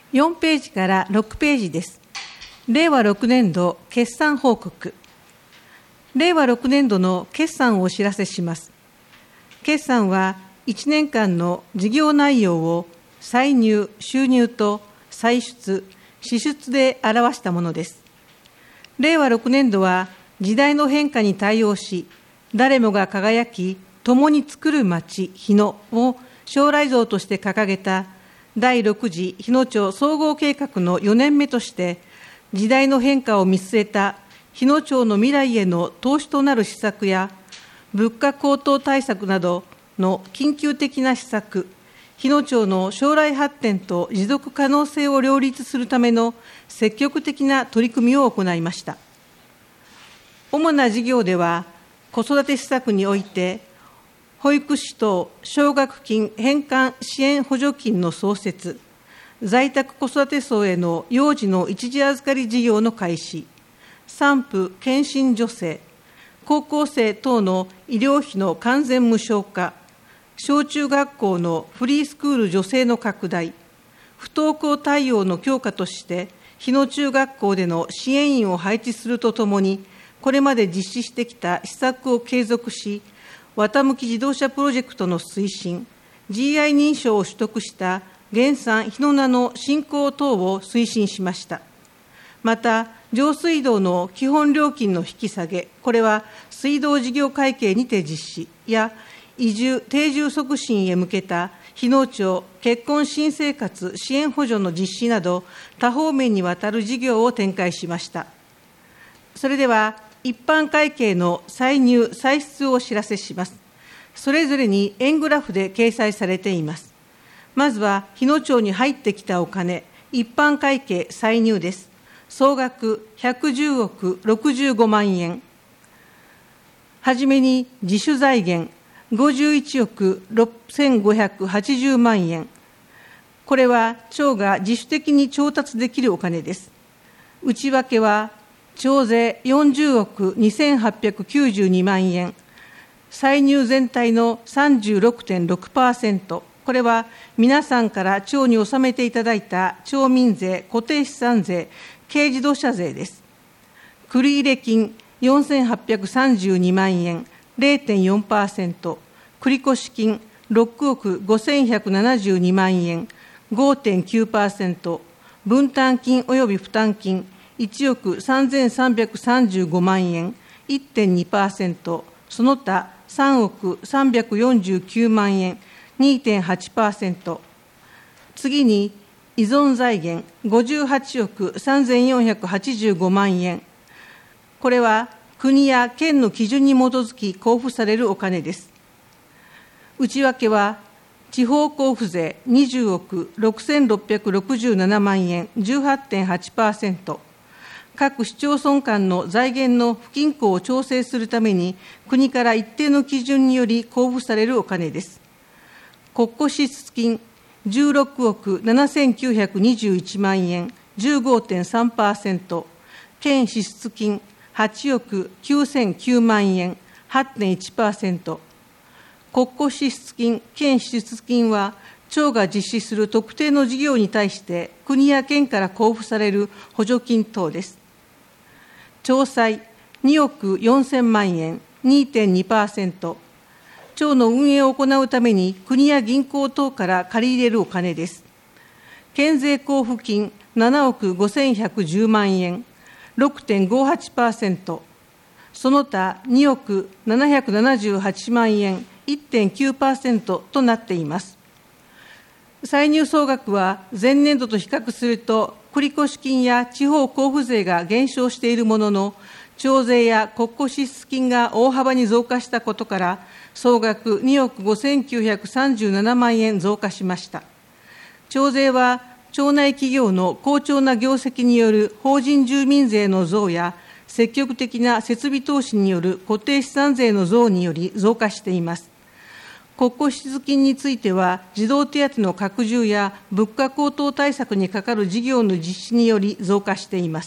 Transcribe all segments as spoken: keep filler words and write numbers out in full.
よんページからろくページです。れいわろくねんど決算報告。れいわろくねんどの決算をお知らせします。決算はいちねんかんの事業内容を歳入・収入と歳出・支出で表したものです。れいわろくねんどは時代の変化に対応し、誰もが輝き、共に作る街、日野を将来像として掲げただいろく次日野町総合計画のよねんめとして、時代の変化を見据えた日野町の未来への投資となる施策や、物価高騰対策などの緊急的な施策、日野町の将来発展と持続可能性を両立するための積極的な取り組みを行いました。主な事業では、子育て施策において、保育士等奨学金返還支援補助金の創設、在宅子育て層への幼児の一時預かり事業の開始、産婦健診助成、高校生等の医療費の完全無償化、小中学校のフリースクール助成の拡大、不登校対応の強化として、日野中学校での支援員を配置するとともに、これまで実施してきた施策を継続し、綿向き自動車プロジェクトの推進、ジーアイ 認証を取得した原産日野名の振興等を推進しました。また、上水道の基本料金の引き下げ、これは水道事業会計にて実施や、移住・定住促進へ向けた日野町結婚新生活支援補助の実施など、多方面にわたる事業を展開しました。それでは、一般会計の歳入・歳出をお知らせします。それぞれに円グラフで掲載されています。まずは、日野町に入ってきたお金、一般会計歳入です。総額ひゃくじゅうおくろくじゅうごまんえん。はじめに自主財源ごじゅういちおくせんごひゃくはちじゅうまんえん。これは町が自主的に調達できるお金です。内訳は町税よんじゅうおくにせんはっぴゃくきゅうじゅうにまんえん。歳入全体の さんじゅうろくてんろくパーセント。これは皆さんから町に納めていただいた町民税、固定資産税、軽自動車税です。繰入金よんせんはっぴゃくさんじゅうにまんえん、れいてんよんパーセント、繰越金ろくおくごせんひゃくななじゅうにまんえん、ごてんきゅうパーセント、分担金及び負担金いちおくさんぜんさんびゃくさんじゅうごまんえん、いってんにパーセント、その他さんおくさんびゃくよんじゅうきゅうまんえん、にてんはちパーセント。次に、依存財源ごじゅうはちおくさんぜんよんひゃくはちじゅうごまんえん。これは国や県の基準に基づき交付されるお金です。内訳は、地方交付税にじゅうおくろくせんろっぴゃくろくじゅうななまんえん、じゅうはちてんはちパーセント。各市町村間の財源の不均衡を調整するために、国から一定の基準により交付されるお金です。国庫支出金じゅうろくおくななせんきゅうひゃくにじゅういちまんえん、じゅうごてんさんパーセント、県支出金はちおくきゅうせんきゅうまんえん、はちてんいちパーセント、国庫支出金、県支出金は、町が実施する特定の事業に対して、国や県から交付される補助金等です。町債におくよんせんまんえん、にてんにパーセント、町の運営を行うために国や銀行等から借り入れるお金です。県税交付金ななおくごせんひゃくじゅうまんえん、ろくてんごはちパーセント、その他におくななひゃくななじゅうはちまんえん、いってんきゅうパーセント となっています。歳入総額は前年度と比較すると、繰越金や地方交付税が減少しているものの、町税や国庫支出金が大幅に増加したことから、総額におくごせんきゅうひゃくさんじゅうななまんえん増加しました。町税は、町内企業の好調な業績による法人住民税の増や、積極的な設備投資による固定資産税の増により増加しています。国庫支出金については、児童手当の拡充や物価高騰対策にかかる事業の実施により増加しています。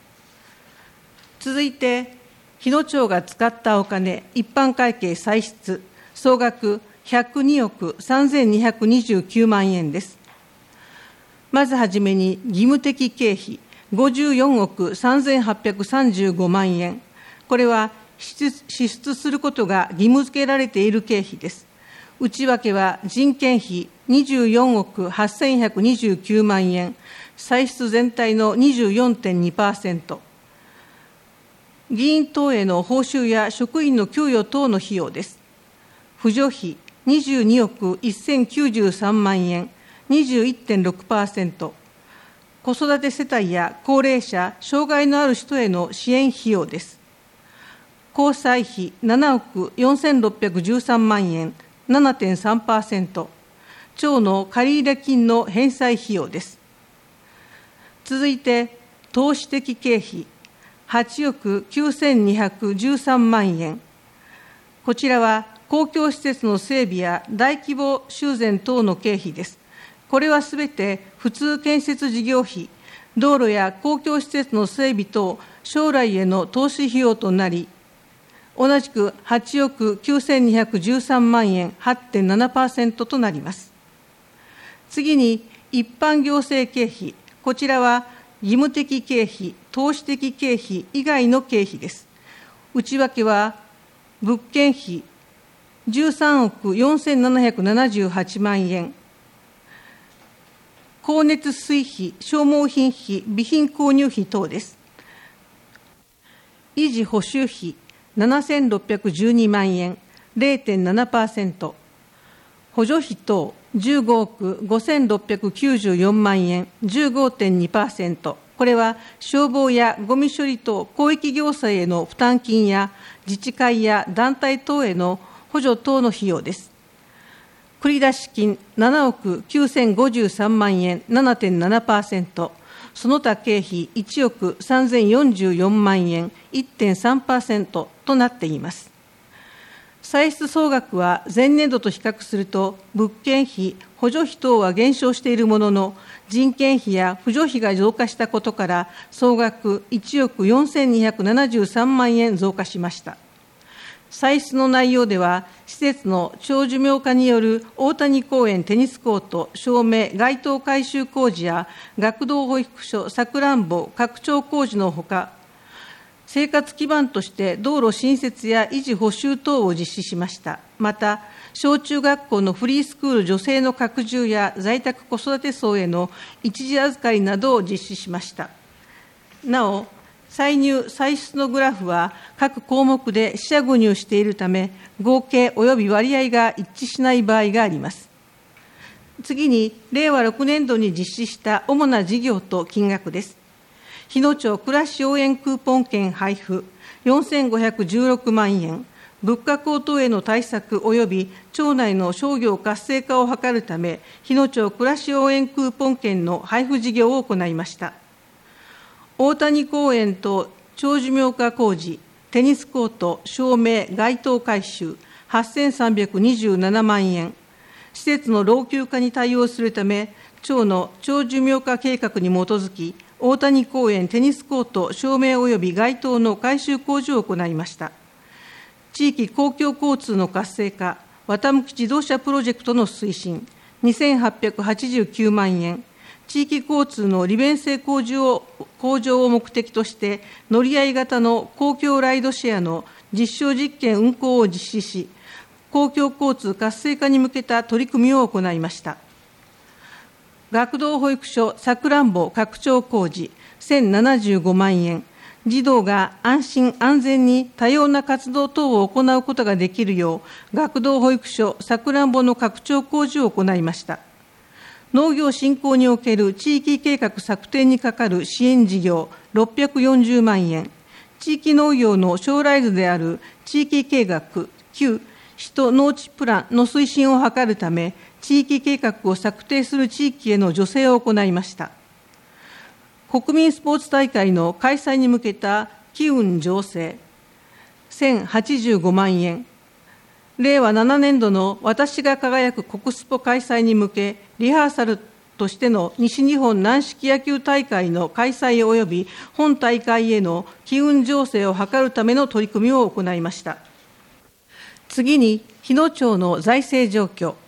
続いて、日野町が使ったお金、一般会計歳出、総額ひゃくにおくさんぜんにひゃくにじゅうきゅうまんえんです。 まずはじめに義務的経費ごじゅうよんおくさんぜんはっぴゃくさんじゅうごまんえん。これは支出することが義務付けられている経費です。内訳は人件費にじゅうよんおくはっせんひゃくにじゅうきゅうまんえん、歳出全体の にじゅうよんてんにパーセント。議員等への報酬や職員の給与等の費用です。扶助費にじゅうにおくせんきゅうじゅうさんまんえん、にじゅういってんろくパーセント。子育て世帯や高齢者、障害のある人への支援費用です。交際費ななおくよんせんろっぴゃくじゅうさんまんえん、ななてんさんパーセント。町の借入金の返済費用です。続いて、投資的経費はちおくきゅうせんにひゃくじゅうさんまんえん。こちらは公共施設の整備や大規模修繕等の経費です。これはすべて普通建設事業費、道路や公共施設の整備等、将来への投資費用となり、同じくはちおくきゅうせんにひゃくじゅうさんまんえん、はちてんななパーセント となります。次に、一般行政経費、こちらは義務的経費、投資的経費以外の経費です。内訳は、物件費じゅうさんおくよんせんななひゃくななじゅうはちまんえん、光熱水費、消耗品費、備品購入費等です。維持補修費ななせんろっぴゃくじゅうにまんえん、れいてんななパーセント。補助費等じゅうごおくごせんろっぴゃくきゅうじゅうよんまんえん、じゅうごてんにパーセント。これは消防やごみ処理等広域行政への負担金や自治会や団体等への補助等の費用です。繰出金ななおくきゅうせんごじゅうさんまんえん、ななてんななパーセント。その他経費いちおくさんぜんよんじゅうよんまんえん、いってんさんパーセント となっています。歳出総額は前年度と比較すると、物件費、補助費等は減少しているものの、人件費や扶助費が増加したことから、総額いちおくよんせんにひゃくななじゅうさんまんえん増加しました。歳出の内容では、施設の長寿命化による大谷公園テニスコート、照明、街灯改修工事や、学童保育所、さくらんぼ、拡張工事のほか、生活基盤として道路新設や維持補修等を実施しました。また、小中学校のフリースクール助成の拡充や在宅子育て層への一時預かりなどを実施しました。なお、歳入・歳出のグラフは各項目で四捨五入しているため、合計及び割合が一致しない場合があります。次に、れいわろくねんどに実施した主な事業と金額です。日野町暮らし応援クーポン券配布よんせんごひゃくじゅうろくまんえん、物価高騰への対策及び町内の商業活性化を図るため、日野町暮らし応援クーポン券の配布事業を行いました。大谷公園と長寿命化工事、テニスコート、照明、街灯改修はっせんさんびゃくにじゅうななまんえん、施設の老朽化に対応するため、町の長寿命化計画に基づき、大谷公園テニスコート、照明及び街灯の改修工事を行いました。地域公共交通の活性化、綿向き自動車プロジェクトの推進、にせんはっぴゃくはちじゅうきゅうまんえん、地域交通の利便性向上を向上を目的として、乗り合い型の公共ライドシェアの実証実験運行を実施し、公共交通活性化に向けた取り組みを行いました。学童保育所さくらんぼ拡張工事せんななじゅうごまんえん、児童が安心安全に多様な活動等を行うことができるよう、学童保育所さくらんぼの拡張工事を行いました。農業振興における地域計画策定にかかる支援事業ろっぴゃくよんじゅうまんえん、地域農業の将来図である地域計画旧市と農地プランの推進を図るため、地域計画を策定する地域への助成を行いました。国民スポーツ大会の開催に向けた機運醸成せんはちじゅうごまんえん、れいわななねんどの私が輝く国スポ開催に向け、リハーサルとしての西日本軟式野球大会の開催及び本大会への機運醸成を図るための取り組みを行いました。次に、日野町の財政状況、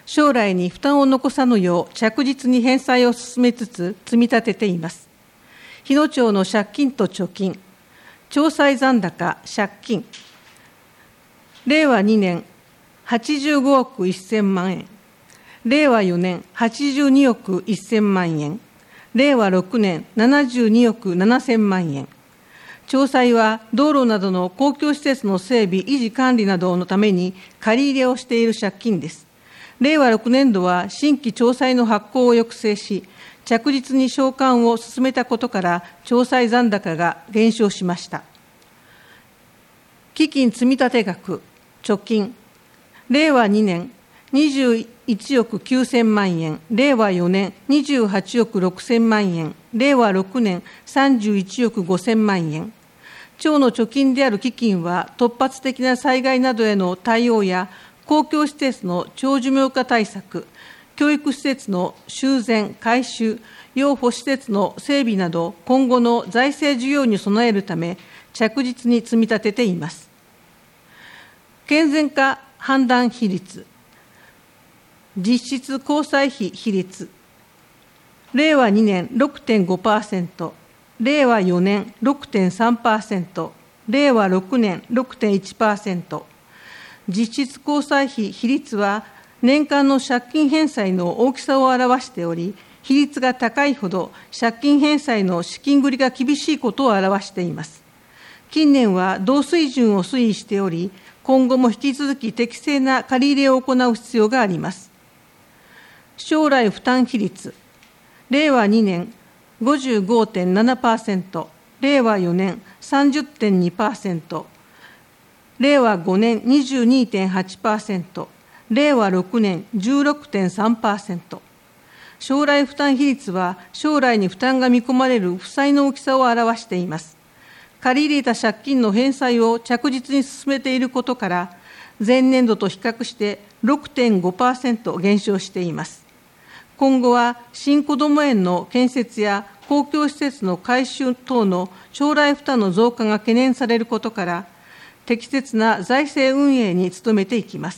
将来に負担を残さぬよう着実に返済を進めつつ積み立てています。日野町の借金と貯金、町債残高、借金、れいわにねんはちじゅうごおくせんまんえん、れいわよねんはちじゅうにおくせんまんえん、れいわろくねんななじゅうにおくななせんまんえん。町債は道路などの公共施設の整備、維持管理などのために借り入れをしている借金です。れいわろくねんどは新規町債の発行を抑制し、着実に償還を進めたことから、町債残高が減少しました。基金積立額、貯金、れいわにねんにじゅういちおくきゅうせんまんえん、れいわよねんにじゅうはちおくろくせんまんえん、れいわろくねんさんじゅういちおくごせんまんえん。町の貯金である基金は、突発的な災害などへの対応や、公共施設の長寿命化対策、教育施設の修繕・改修、養護施設の整備など、今後の財政需要に備えるため、着実に積み立てています。健全化判断比率、実質交際費比率、れいわにねん ろくてんごパーセント、れいわよねん ろくてんさんパーセント、れいわろくねん ろくてんいちパーセント。実質交際費比率は年間の借金返済の大きさを表しており、比率が高いほど借金返済の資金繰りが厳しいことを表しています。近年は同水準を推移しており、今後も引き続き適正な借り入れを行う必要があります。将来負担比率、れいわにねん ごじゅうごてんななパーセント、れいわよねん さんじゅってんにパーセント、れいわごねん にじゅうにてんはちパーセント、れいわろくねん じゅうろくてんさんパーセント。将来負担比率は将来に負担が見込まれる負債の大きさを表しています。借り入れた借金の返済を着実に進めていることから、前年度と比較して ろくてんごパーセント 減少しています。今後は新こども園の建設や公共施設の改修等の将来負担の増加が懸念されることから、適切な財政運営に努めていきます。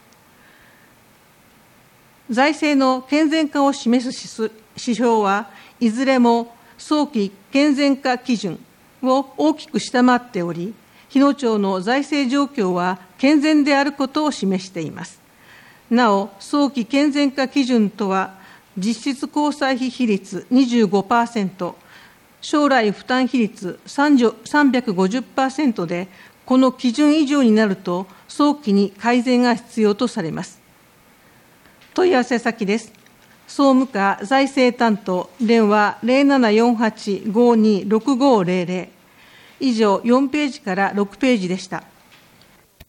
財政の健全化を示す指標はいずれも早期健全化基準を大きく下回っており、日野町の財政状況は健全であることを示しています。なお、早期健全化基準とは、実質交際費比率 にじゅうごパーセント、将来負担比率さんびゃくごじゅっパーセントで、この基準以上になると、早期に改善が必要とされます。問い合わせ先です。総務課財政担当、電話 ゼロななよんはち ごにろくごゼロゼロ。以上、よんページからろくページでした。